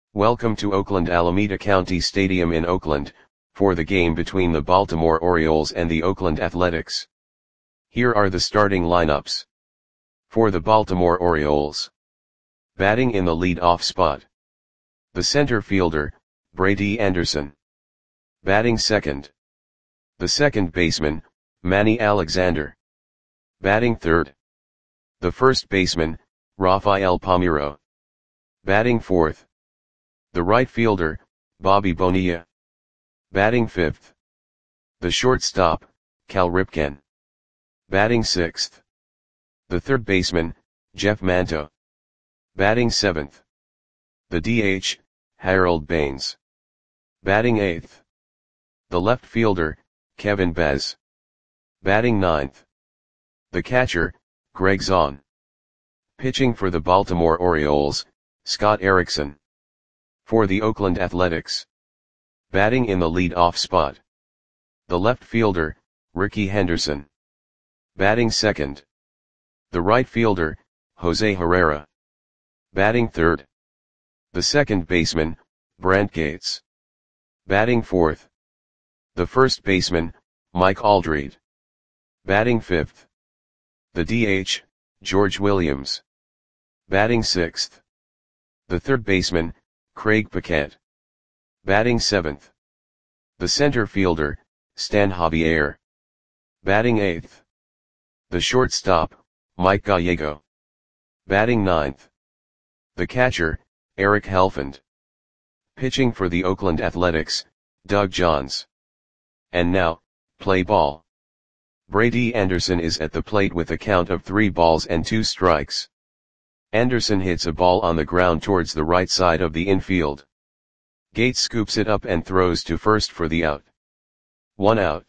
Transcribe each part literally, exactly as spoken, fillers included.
Welcome to Oakland Alameda County Stadium in Oakland, for the game between the Baltimore Orioles and the Oakland Athletics. Here are the starting lineups. For the Baltimore Orioles. Batting in the lead-off spot. The center fielder, Brady Anderson. Batting second. The second baseman, Manny Alexander. Batting third. The first baseman, Rafael Palmeiro. Batting fourth. The right fielder, Bobby Bonilla. Batting fifth. The shortstop, Cal Ripken. Batting sixth. The third baseman, Jeff Manto. Batting seventh. The D H, Harold Baines. Batting eighth. The left fielder, Kevin Bez. Batting ninth. The catcher, Greg Zaun. Pitching for the Baltimore Orioles, Scott Erickson. For the Oakland Athletics. Batting in the lead-off spot. The left fielder, Ricky Henderson. Batting second. The right fielder, Jose Herrera. Batting third. The second baseman, Brent Gates. Batting fourth. The first baseman, Mike Aldred. Batting fifth. The D H, George Williams. Batting sixth. The third baseman, Craig Paquette. Batting seventh. The center fielder, Stan Javier. Batting eighth. The shortstop, Mike Gallego. Batting ninth. The catcher, Eric Helfand. Pitching for the Oakland Athletics, Doug Johns. And now, play ball. Brady Anderson is at the plate with a count of three balls and two strikes. Anderson hits a ball on the ground towards the right side of the infield. Gates scoops it up and throws to first for the out. One out.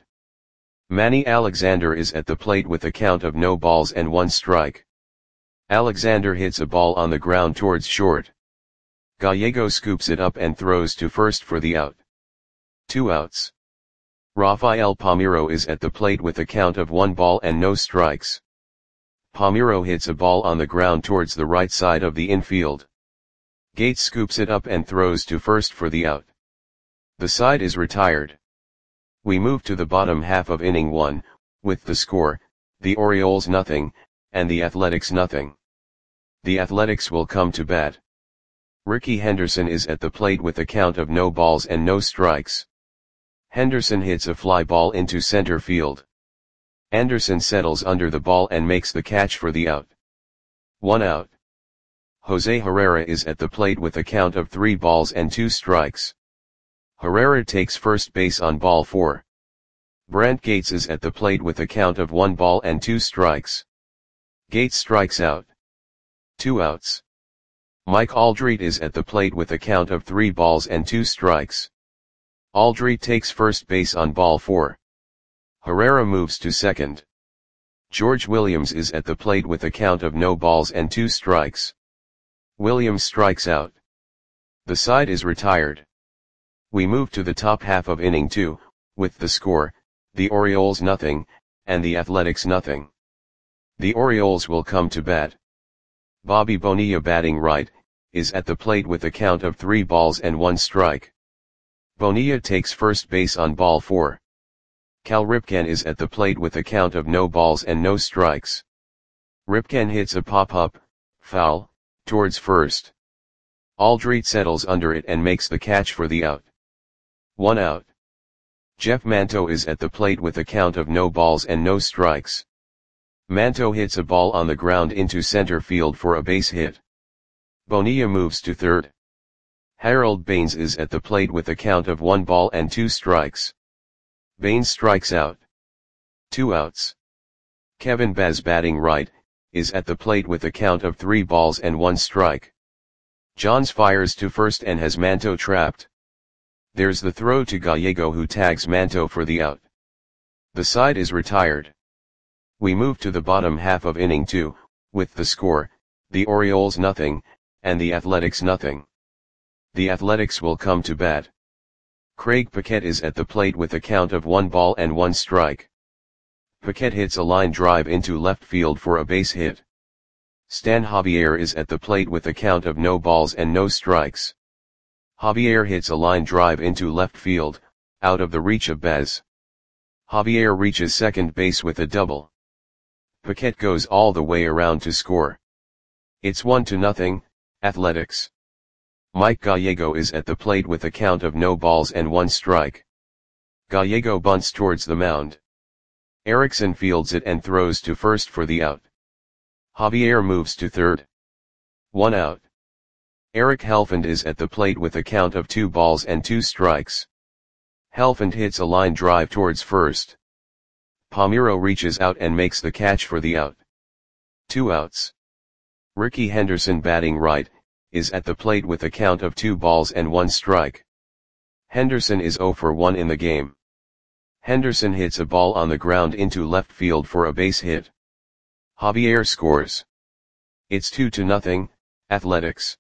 Manny Alexander is at the plate with a count of no balls and one strike. Alexander hits a ball on the ground towards short. Gallego scoops it up and throws to first for the out. Two outs. Rafael Palmeiro is at the plate with a count of one ball and no strikes. Palmeiro hits a ball on the ground towards the right side of the infield. Gates scoops it up and throws to first for the out. The side is retired. We move to the bottom half of inning one, with the score, the Orioles nothing, and the Athletics nothing. The Athletics will come to bat. Ricky Henderson is at the plate with a count of no balls and no strikes. Henderson hits a fly ball into center field. Anderson settles under the ball and makes the catch for the out. One out. Jose Herrera is at the plate with a count of three balls and two strikes. Herrera takes first base on ball four. Brent Gates is at the plate with a count of one ball and two strikes. Gates strikes out. Two outs. Mike Aldred is at the plate with a count of three balls and two strikes. Aldred takes first base on ball four. Herrera moves to second. George Williams is at the plate with a count of no balls and two strikes. Williams strikes out. The side is retired. We move to the top half of inning two, with the score, the Orioles nothing, and the Athletics nothing. The Orioles will come to bat. Bobby Bonilla, batting right, is at the plate with a count of three balls and one strike. Bonilla takes first base on ball four. Cal Ripken is at the plate with a count of no balls and no strikes. Ripken hits a pop-up, foul, towards first. Aldred settles under it and makes the catch for the out. One out. Jeff Manto is at the plate with a count of no balls and no strikes. Manto hits a ball on the ground into center field for a base hit. Bonilla moves to third. Harold Baines is at the plate with a count of one ball and two strikes. Baines strikes out. Two outs. Kevin Bez, batting right, is at the plate with a count of three balls and one strike. Johns fires to first and has Manto trapped. There's the throw to Gallego, who tags Manto for the out. The side is retired. We move to the bottom half of inning two, with the score, the Orioles nothing, and the Athletics nothing. The Athletics will come to bat. Craig Paquette is at the plate with a count of one ball and one strike. Paquette hits a line drive into left field for a base hit. Stan Javier is at the plate with a count of no balls and no strikes. Javier hits a line drive into left field, out of the reach of Bez. Javier reaches second base with a double. Paquette goes all the way around to score. It's one to nothing, Athletics. Mike Gallego is at the plate with a count of no balls and one strike. Gallego bunts towards the mound. Erickson fields it and throws to first for the out. Javier moves to third. One out. Eric Helfand is at the plate with a count of two balls and two strikes. Helfand hits a line drive towards first. Palmeiro reaches out and makes the catch for the out. Two outs. Ricky Henderson, batting right, is at the plate with a count of two balls and one strike. Henderson is zero for one in the game. Henderson hits a ball on the ground into left field for a base hit. Javier scores. It's two to nothing, Athletics.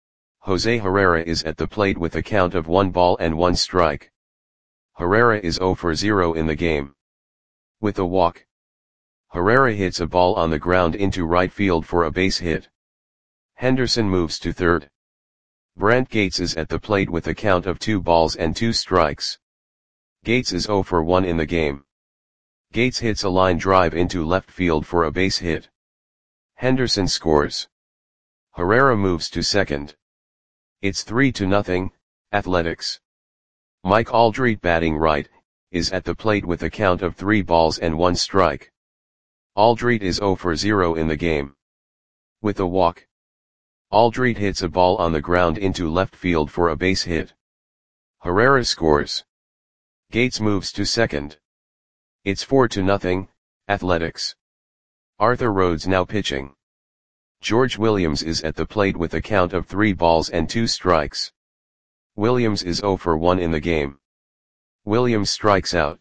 Jose Herrera is at the plate with a count of one ball and one strike. Herrera is zero for zero in the game. With a walk, Herrera hits a ball on the ground into right field for a base hit. Henderson moves to third. Brant Gates is at the plate with a count of two balls and two strikes. Gates is zero for one in the game. Gates hits a line drive into left field for a base hit. Henderson scores. Herrera moves to second. It's three to nothing, Athletics. Mike Aldrete, batting right, is at the plate with a count of three balls and one strike. Aldrete is zero for zero in the game. With a walk, Aldrete hits a ball on the ground into left field for a base hit. Herrera scores. Gates moves to second. It's four to nothing, Athletics. Arthur Rhodes now pitching. George Williams is at the plate with a count of three balls and two strikes. Williams is zero for one in the game. Williams strikes out.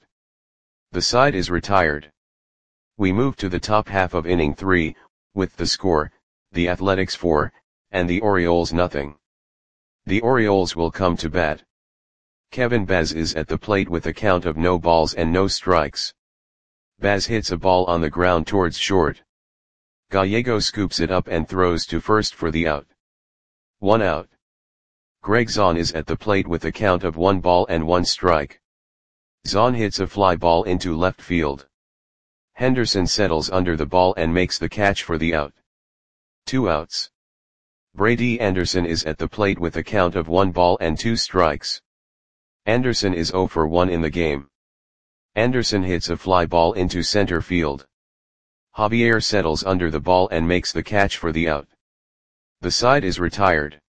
The side is retired. We move to the top half of inning three, with the score, the Athletics four, and the Orioles nothing. The Orioles will come to bat. Kevin Baz is at the plate with a count of no balls and no strikes. Baz hits a ball on the ground towards short. Gallego scoops it up and throws to first for the out. One out. Greg Zahn is at the plate with a count of one ball and one strike. Zahn hits a fly ball into left field. Henderson settles under the ball and makes the catch for the out. Two outs. Brady Anderson is at the plate with a count of one ball and two strikes. Anderson is zero for one in the game. Anderson hits a fly ball into center field. Javier settles under the ball and makes the catch for the out. The side is retired.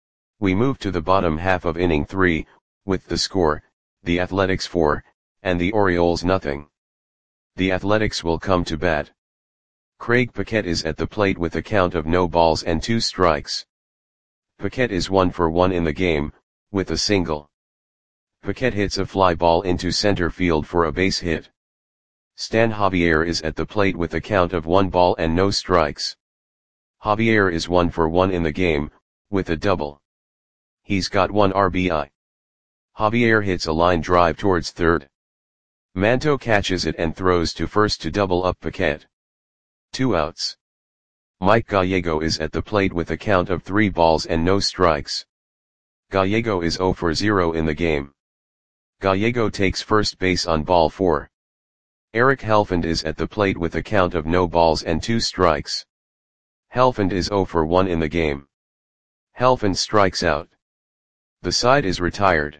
We move to the bottom half of inning three, with the score, the Athletics four, and the Orioles nothing. The Athletics will come to bat. Craig Paquette is at the plate with a count of no balls and two strikes. Paquette is one for one in the game, with a single. Paquette hits a fly ball into center field for a base hit. Stan Javier is at the plate with a count of one ball and no strikes. Javier is one for one in the game, with a double. He's got one R B I. Javier hits a line drive towards third. Manto catches it and throws to first to double up Paquette. Two outs. Mike Gallego is at the plate with a count of three balls and no strikes. Gallego is zero for zero in the game. Gallego takes first base on ball four. Eric Helfand is at the plate with a count of no balls and two strikes. Helfand is zero for one in the game. Helfand strikes out. The side is retired.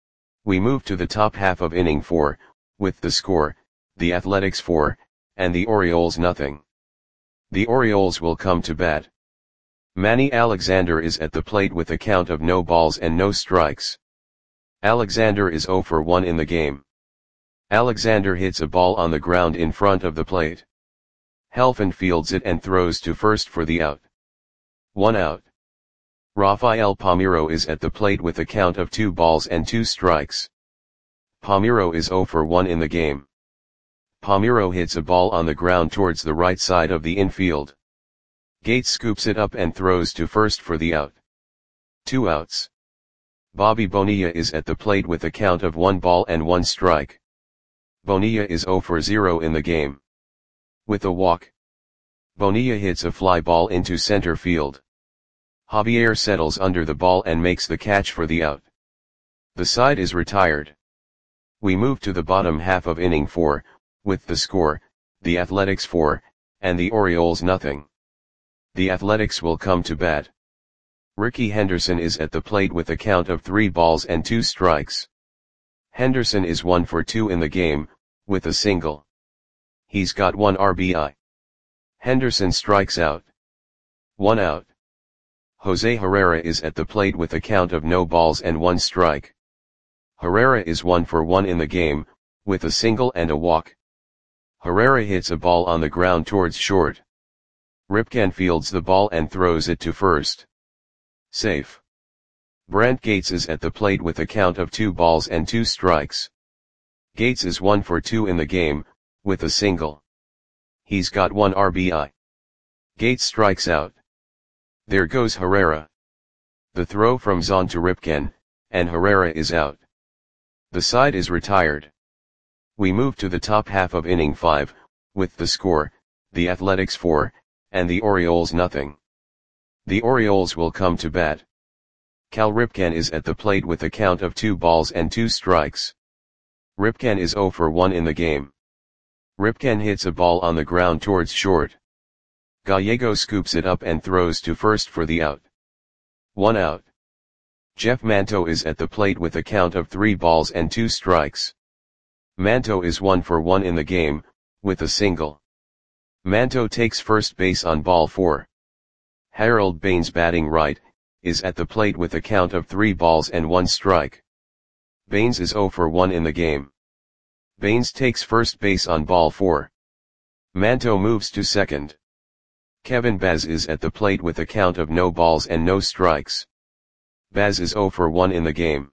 We move to the top half of inning four, with the score, the Athletics four, and the Orioles nothing. The Orioles will come to bat. Manny Alexander is at the plate with a count of no balls and no strikes. Alexander is zero for one in the game. Alexander hits a ball on the ground in front of the plate. Helfand fields it and throws to first for the out. One out. Rafael Palmeiro is at the plate with a count of two balls and two strikes. Palmeiro is zero for one in the game. Palmeiro hits a ball on the ground towards the right side of the infield. Gates scoops it up and throws to first for the out. Two outs. Bobby Bonilla is at the plate with a count of one ball and one strike. Bonilla is zero for zero in the game. With a walk, Bonilla hits a fly ball into center field. Javier settles under the ball and makes the catch for the out. The side is retired. We move to the bottom half of inning four, with the score, the Athletics four, and the Orioles nothing. The Athletics will come to bat. Ricky Henderson is at the plate with a count of three balls and two strikes. Henderson is one for two in the game, with a single. He's got one R B I. Henderson strikes out. One out. Jose Herrera is at the plate with a count of no balls and one strike. Herrera is one for one in the game, with a single and a walk. Herrera hits a ball on the ground towards short. Ripken fields the ball and throws it to first. Safe. Brent Gates is at the plate with a count of two balls and two strikes. Gates is one for two in the game, with a single. He's got one R B I. Gates strikes out. There goes Herrera. The throw from Zahn to Ripken, and Herrera is out. The side is retired. We move to the top half of inning five, with the score, the Athletics four, and the Orioles nothing. The Orioles will come to bat. Cal Ripken is at the plate with a count of two balls and two strikes. Ripken is zero for one in the game. Ripken hits a ball on the ground towards short. Gallego scoops it up and throws to first for the out. One out. Jeff Manto is at the plate with a count of three balls and two strikes. Manto is one for one in the game, with a single. Manto takes first base on ball four. Harold Baines, batting right, is at the plate with a count of three balls and one strike. Baines is zero for one in the game. Baines takes first base on ball four. Manto moves to second. Kevin Baz is at the plate with a count of no balls and no strikes. Baz is zero for one in the game.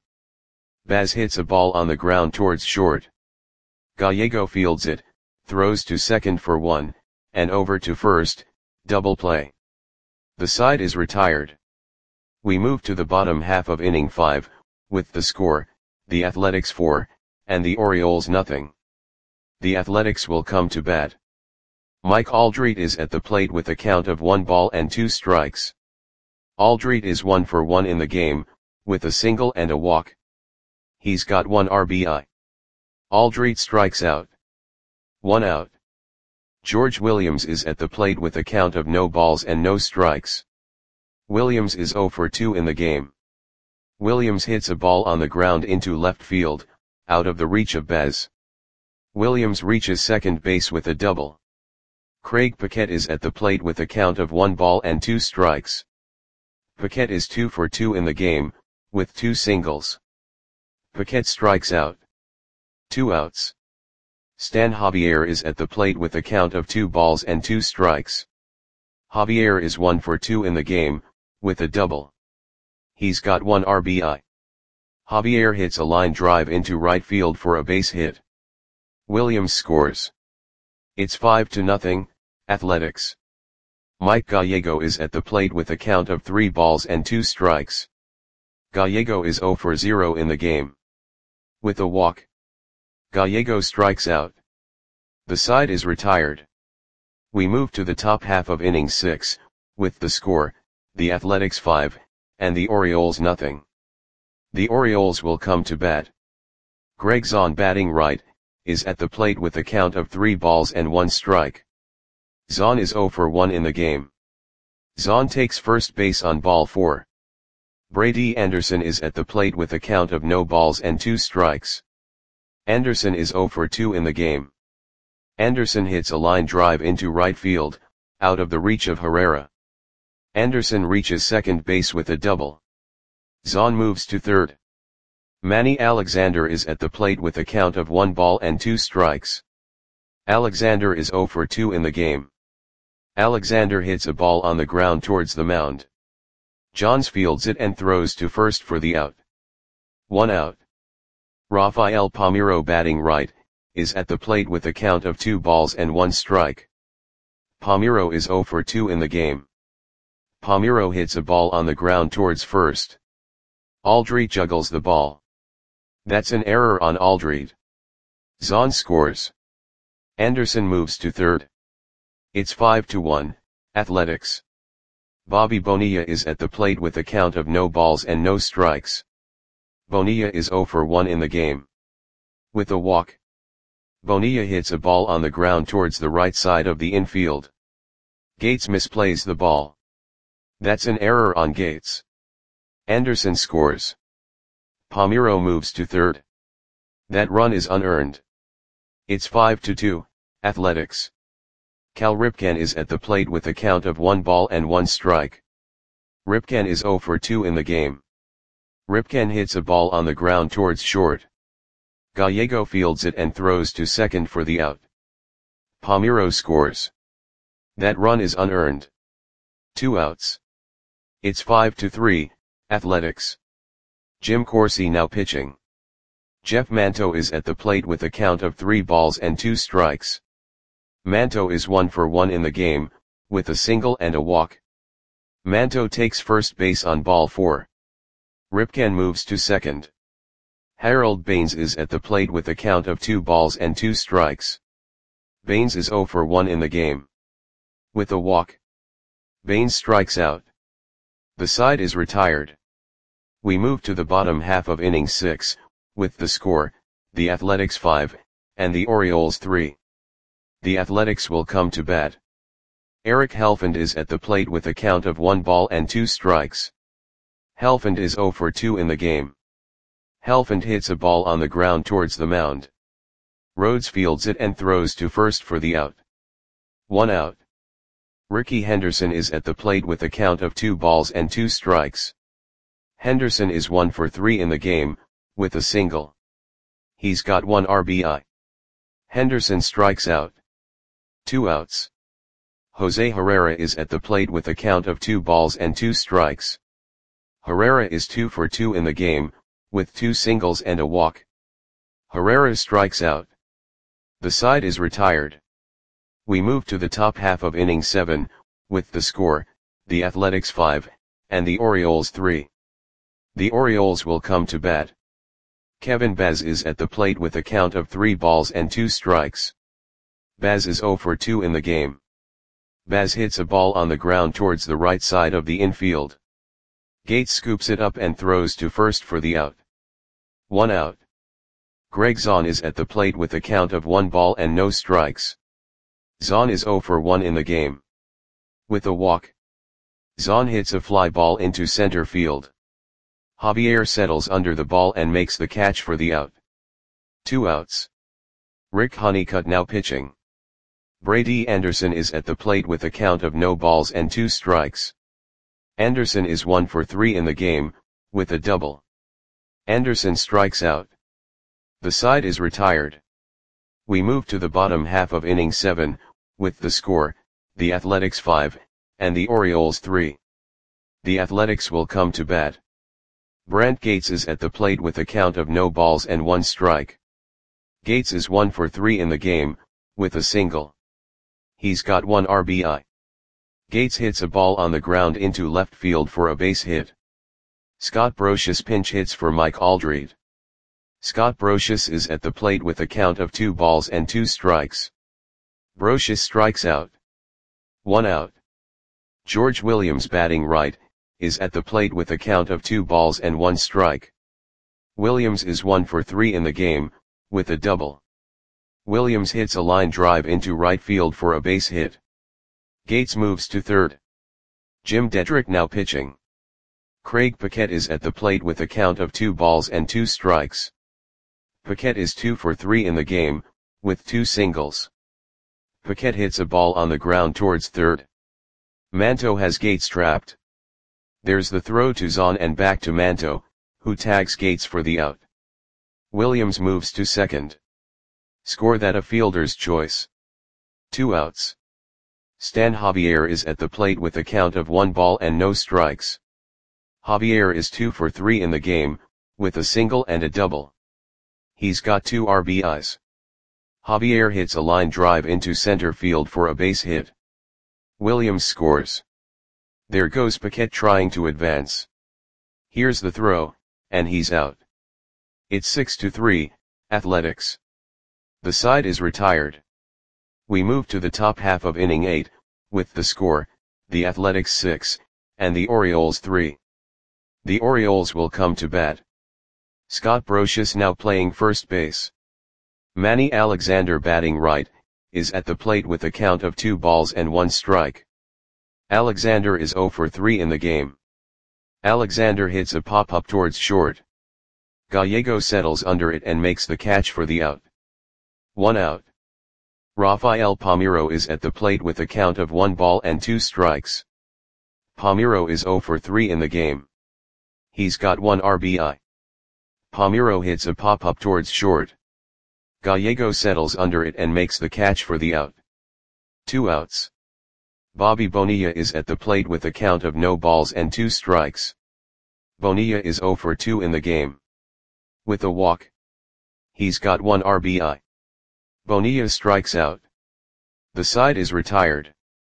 Baz hits a ball on the ground towards short. Gallego fields it, throws to second for one, and over to first, double play. The side is retired. We move to the bottom half of inning five, with the score, the Athletics four, and the Orioles nothing. The Athletics will come to bat. Mike Aldrete is at the plate with a count of one ball and two strikes. Aldrete is one for one in the game, with a single and a walk. He's got one R B I. Aldrete strikes out. One out. George Williams is at the plate with a count of no balls and no strikes. Williams is zero for two in the game. Williams hits a ball on the ground into left field, out of the reach of Baz. Williams reaches second base with a double. Craig Paquette is at the plate with a count of one ball and two strikes. Paquette is two for two in the game, with two singles. Paquette strikes out. Two outs. Stan Javier is at the plate with a count of two balls and two strikes. Javier is one for two in the game, with a double. He's got one R B I. Javier hits a line drive into right field for a base hit. Williams scores. It's five to nothing, Athletics. Mike Gallego is at the plate with a count of three balls and two strikes. Gallego is zero for zero in the game. With a walk. Gallego strikes out. The side is retired. We move to the top half of inning six, with the score, the Athletics five, and the Orioles nothing. The Orioles will come to bat. Greg Zahn, batting right, is at the plate with a count of three balls and one strike. Zahn is zero for one in the game. Zahn takes first base on ball four. Brady Anderson is at the plate with a count of no balls and two strikes. Anderson is zero for two in the game. Anderson hits a line drive into right field, out of the reach of Herrera. Anderson reaches second base with a double. Zahn moves to third. Manny Alexander is at the plate with a count of one ball and two strikes. Alexander is zero for two in the game. Alexander hits a ball on the ground towards the mound. Johns fields it and throws to first for the out. One out. Rafael Palmeiro, batting right, is at the plate with a count of two balls and one strike. Palmeiro is zero for two in the game. Palmeiro hits a ball on the ground towards first. Aldrete juggles the ball. That's an error on Aldrete. Zahn scores. Anderson moves to third. It's five to one, Athletics. Bobby Bonilla is at the plate with a count of no balls and no strikes. Bonilla is zero for one in the game. With a walk, Bonilla hits a ball on the ground towards the right side of the infield. Gates misplays the ball. That's an error on Gates. Anderson scores. Palmeiro moves to third. That run is unearned. It's five to two, Athletics. Cal Ripken is at the plate with a count of one ball and one strike. Ripken is zero for two in the game. Ripken hits a ball on the ground towards short. Gallego fields it and throws to second for the out. Palmeiro scores. That run is unearned. Two outs. It's five to three, Athletics. Jim Corsi now pitching. Jeff Manto is at the plate with a count of three balls and two strikes. Manto is one for one in the game, with a single and a walk. Manto takes first base on ball four. Ripken moves to second. Harold Baines is at the plate with a count of two balls and two strikes. Baines is zero for one in the game. With a walk, Baines strikes out. The side is retired. We move to the bottom half of inning six, with the score, the Athletics five, and the Orioles three. The Athletics will come to bat. Eric Helfand is at the plate with a count of one ball and two strikes. Helfand is zero for two in the game. Helfand hits a ball on the ground towards the mound. Rhodes fields it and throws to first for the out. One out. Ricky Henderson is at the plate with a count of two balls and two strikes. Henderson is one for three in the game, with a single. He's got one R B I. Henderson strikes out. Two outs. Jose Herrera is at the plate with a count of two balls and two strikes. Herrera is two for two in the game, with two singles and a walk. Herrera strikes out. The side is retired. We move to the top half of inning seven, with the score, the Athletics five, and the Orioles three. The Orioles will come to bat. Kevin Baz is at the plate with a count of three balls and two strikes. Baz is zero for two in the game. Baz hits a ball on the ground towards the right side of the infield. Gates scoops it up and throws to first for the out. One out. Greg Zahn is at the plate with a count of one ball and no strikes. Zahn is zero for one in the game. With a walk, Zahn hits a fly ball into center field. Javier settles under the ball and makes the catch for the out. Two outs. Rick Honeycutt now pitching. Brady Anderson is at the plate with a count of no balls and two strikes. Anderson is one for three in the game, with a double. Anderson strikes out. The side is retired. We move to the bottom half of inning seven, with the score, the Athletics five, and the Orioles three. The Athletics will come to bat. Brant Gates is at the plate with a count of no balls and one strike. Gates is one for three in the game, with a single. He's got one R B I. Gates hits a ball on the ground into left field for a base hit. Scott Brosius pinch hits for Mike Aldred. Scott Brosius is at the plate with a count of two balls and two strikes. Brosius strikes out. One out. George Williams, batting right, is at the plate with a count of two balls and one strike. Williams is one for three in the game, with a double. Williams hits a line drive into right field for a base hit. Gates moves to third. Jim Dedrick now pitching. Craig Paquette is at the plate with a count of two balls and two strikes. Paquette is two for three in the game, with two singles. Paquette hits a ball on the ground towards third. Manto has Gates trapped. There's the throw to Zahn and back to Manto, who tags Gates for the out. Williams moves to second. Score that a fielder's choice. Two outs. Stan Javier is at the plate with a count of one ball and no strikes. Javier is two for three in the game, with a single and a double. He's got two R B Is. Javier hits a line drive into center field for a base hit. Williams scores. There goes Paquette trying to advance. Here's the throw, and he's out. It's six to three, Athletics. The side is retired. We move to the top half of inning eight, with the score, the Athletics six, and the Orioles three. The Orioles will come to bat. Scott Brosius now playing first base. Manny Alexander batting right, is at the plate with a count of two balls and one strike. Alexander is zero for three in the game. Alexander hits a pop-up towards short. Gallego settles under it and makes the catch for the out. One out. Rafael Palmeiro is at the plate with a count of one ball and two strikes. Palmeiro is zero for three in the game. He's got one R B I. Palmeiro hits a pop-up towards short. Gallego settles under it and makes the catch for the out. Two outs. Bobby Bonilla is at the plate with a count of no balls and two strikes. Bonilla is zero for two in the game. With a walk. He's got one R B I. Bonilla strikes out. The side is retired.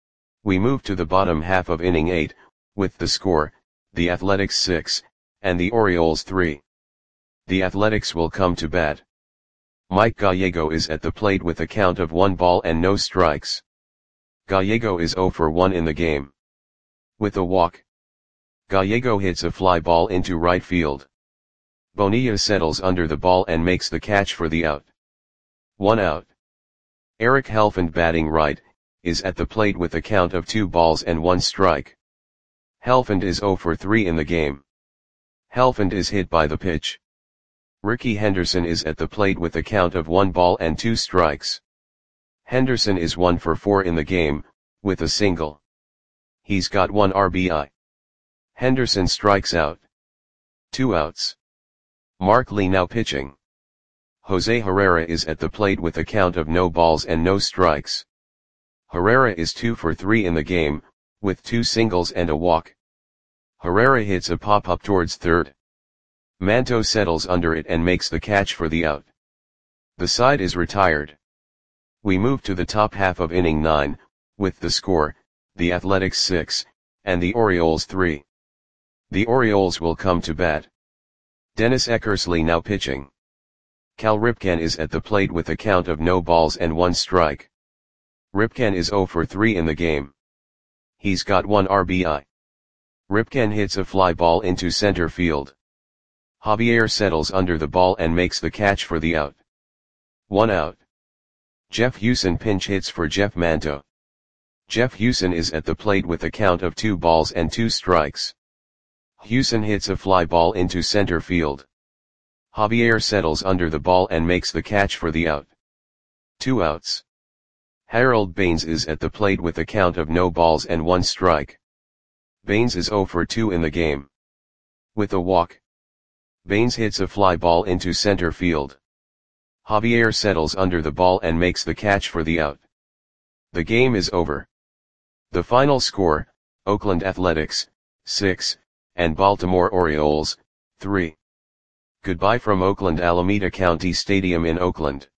We move to the bottom half of inning eight, with the score, the Athletics six, and the Orioles three. The Athletics will come to bat. Mike Gallego is at the plate with a count of one ball and no strikes. Gallego is zero for one in the game. With a walk. Gallego hits a fly ball into right field. Bonilla settles under the ball and makes the catch for the out. One out. Eric Helfand batting right, is at the plate with a count of two balls and one strike. Helfand is zero for three in the game. Helfand is hit by the pitch. Ricky Henderson is at the plate with a count of one ball and two strikes. Henderson is one for four in the game, with a single. He's got one R B I. Henderson strikes out. Two outs. Mark Lee now pitching. Jose Herrera is at the plate with a count of no balls and no strikes. Herrera is two for three in the game, with two singles and a walk. Herrera hits a pop-up towards third. Manto settles under it and makes the catch for the out. The side is retired. We move to the top half of inning nine, with the score, the Athletics six, and the Orioles three. The Orioles will come to bat. Dennis Eckersley now pitching. Cal Ripken is at the plate with a count of no balls and one strike. Ripken is zero for three in the game. He's got one R B I. Ripken hits a fly ball into center field. Javier settles under the ball and makes the catch for the out. One out. Jeff Hewson pinch hits for Jeff Manto. Jeff Hewson is at the plate with a count of two balls and two strikes. Hewson hits a fly ball into center field. Javier settles under the ball and makes the catch for the out. Two outs. Harold Baines is at the plate with a count of no balls and one strike. Baines is zero for two in the game. With a walk. Baines hits a fly ball into center field. Javier settles under the ball and makes the catch for the out. The game is over. The final score, Oakland Athletics, six, and Baltimore Orioles, three. Goodbye from Oakland Alameda County Stadium in Oakland.